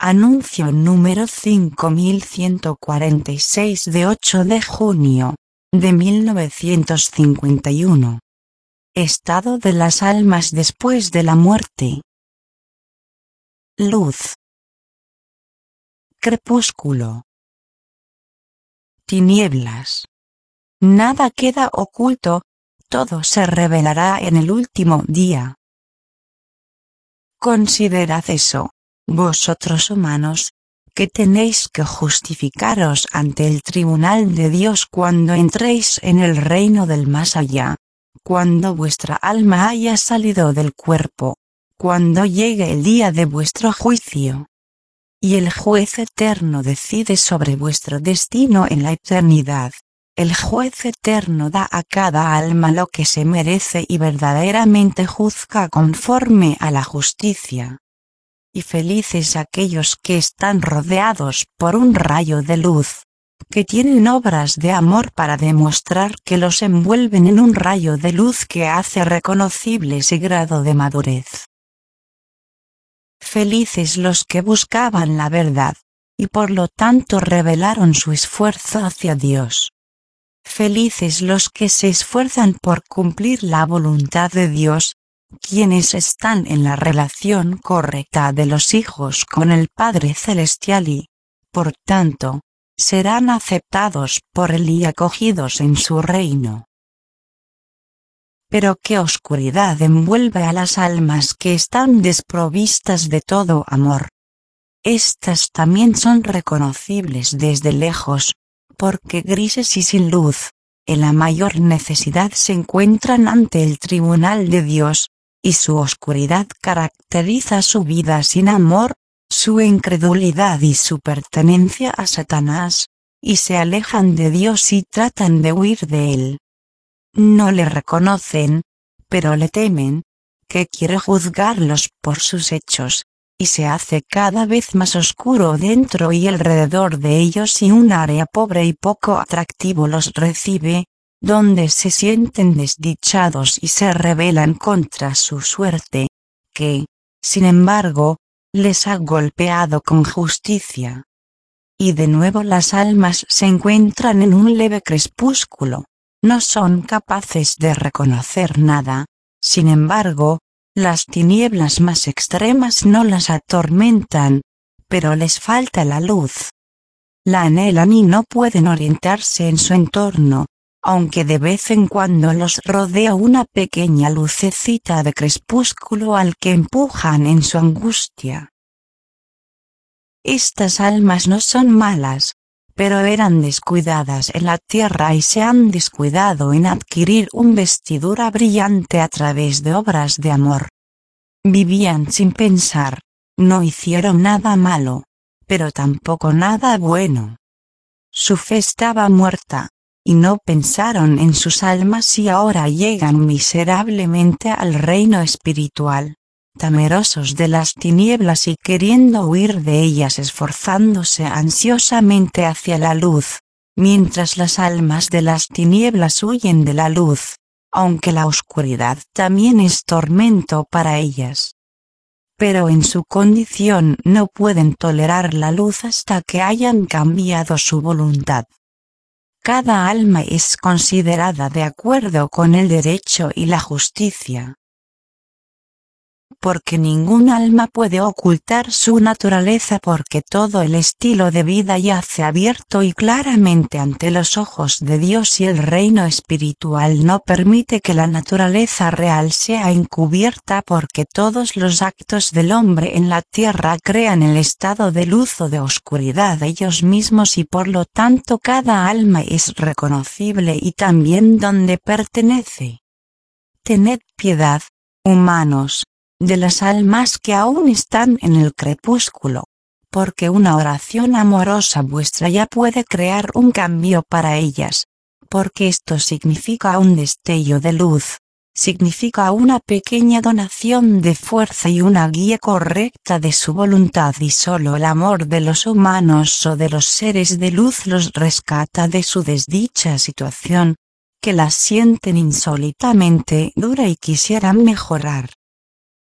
Anuncio número 5146 de 8 de junio de 1951. Estado de las almas después de la muerte. Luz. Crepúsculo. Tinieblas. Nada queda oculto, todo se revelará en el último día. Considerad eso, vosotros humanos, que tenéis que justificaros ante el tribunal de Dios cuando entréis en el reino del más allá, cuando vuestra alma haya salido del cuerpo, cuando llegue el día de vuestro juicio. Y el juez eterno decide sobre vuestro destino en la eternidad. El juez eterno da a cada alma lo que se merece y verdaderamente juzga conforme a la justicia. Y felices aquellos que están rodeados por un rayo de luz, que tienen obras de amor para demostrar que los envuelven en un rayo de luz que hace reconocible ese grado de madurez. Felices los que buscaban la verdad, y por lo tanto revelaron su esfuerzo hacia Dios. Felices los que se esfuerzan por cumplir la voluntad de Dios, quienes están en la relación correcta de los hijos con el Padre Celestial y, por tanto, serán aceptados por Él y acogidos en su reino. Pero qué oscuridad envuelve a las almas que están desprovistas de todo amor. Estas también son reconocibles desde lejos, porque grises y sin luz, en la mayor necesidad se encuentran ante el tribunal de Dios, y su oscuridad caracteriza su vida sin amor, su incredulidad y su pertenencia a Satanás, y se alejan de Dios y tratan de huir de él. No le reconocen, pero le temen, que quiere juzgarlos por sus hechos, y se hace cada vez más oscuro dentro y alrededor de ellos y un área pobre y poco atractivo los recibe, donde se sienten desdichados y se rebelan contra su suerte, que, sin embargo, les ha golpeado con justicia. Y de nuevo las almas se encuentran en un leve crepúsculo. No son capaces de reconocer nada, sin embargo, las tinieblas más extremas no las atormentan, pero les falta la luz. La anhelan y no pueden orientarse en su entorno, aunque de vez en cuando los rodea una pequeña lucecita de crepúsculo al que empujan en su angustia. Estas almas no son malas, pero eran descuidadas en la tierra y se han descuidado en adquirir una vestidura brillante a través de obras de amor. Vivían sin pensar, no hicieron nada malo, pero tampoco nada bueno. Su fe estaba muerta, y no pensaron en sus almas y ahora llegan miserablemente al reino espiritual, temerosos de las tinieblas y queriendo huir de ellas, esforzándose ansiosamente hacia la luz, mientras las almas de las tinieblas huyen de la luz, aunque la oscuridad también es tormento para ellas. Pero en su condición no pueden tolerar la luz hasta que hayan cambiado su voluntad. Cada alma es considerada de acuerdo con el derecho y la justicia. Porque ningún alma puede ocultar su naturaleza, porque todo el estilo de vida yace abierto y claramente ante los ojos de Dios, y el reino espiritual no permite que la naturaleza real sea encubierta, porque todos los actos del hombre en la tierra crean el estado de luz o de oscuridad ellos mismos, y por lo tanto cada alma es reconocible y también donde pertenece. Tened piedad, humanos, de las almas que aún están en el crepúsculo, porque una oración amorosa vuestra ya puede crear un cambio para ellas, porque esto significa un destello de luz, significa una pequeña donación de fuerza y una guía correcta de su voluntad, y solo el amor de los humanos o de los seres de luz los rescata de su desdicha situación, que la sienten insólitamente dura y quisieran mejorar.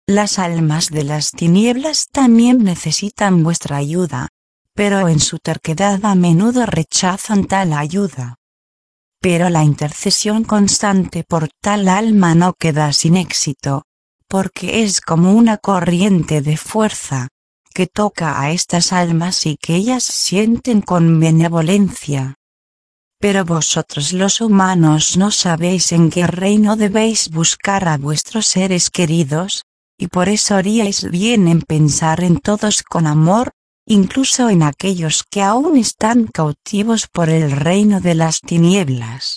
Las almas de las tinieblas también necesitan vuestra ayuda, pero en su terquedad a menudo rechazan tal ayuda. Pero la intercesión constante por tal alma no queda sin éxito, porque es como una corriente de fuerza, que toca a estas almas y que ellas sienten con benevolencia. Pero vosotros los humanos no sabéis en qué reino debéis buscar a vuestros seres queridos, y por eso haríais bien en pensar en todos con amor, incluso en aquellos que aún están cautivos por el reino de las tinieblas.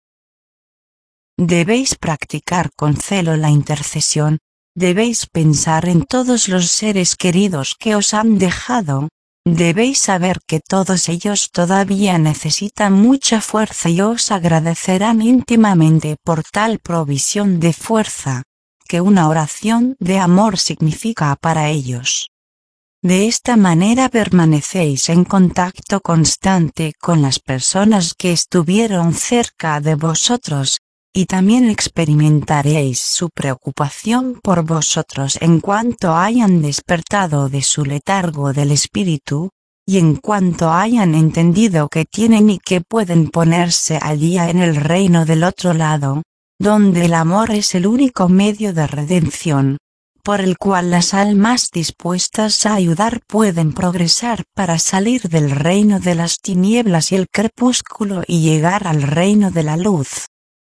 Debéis practicar con celo la intercesión, debéis pensar en todos los seres queridos que os han dejado, debéis saber que todos ellos todavía necesitan mucha fuerza y os agradecerán íntimamente por tal provisión de fuerza, que una oración de amor significa para ellos. De esta manera permanecéis en contacto constante con las personas que estuvieron cerca de vosotros, y también experimentaréis su preocupación por vosotros en cuanto hayan despertado de su letargo del espíritu, y en cuanto hayan entendido que tienen y que pueden ponerse al día en el reino del otro lado, donde el amor es el único medio de redención, por el cual las almas dispuestas a ayudar pueden progresar para salir del reino de las tinieblas y el crepúsculo y llegar al reino de la luz.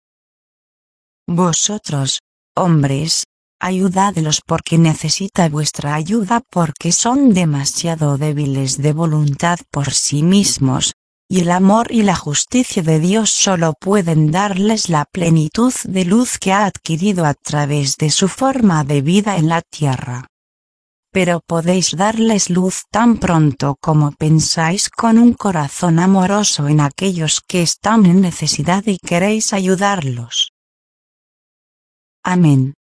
Vosotros, hombres, ayudadlos porque necesita vuestra ayuda porque son demasiado débiles de voluntad por sí mismos, y el amor y la justicia de Dios solo pueden darles la plenitud de luz que ha adquirido a través de su forma de vida en la tierra. Pero podéis darles luz tan pronto como pensáis con un corazón amoroso en aquellos que están en necesidad y queréis ayudarlos. Amén.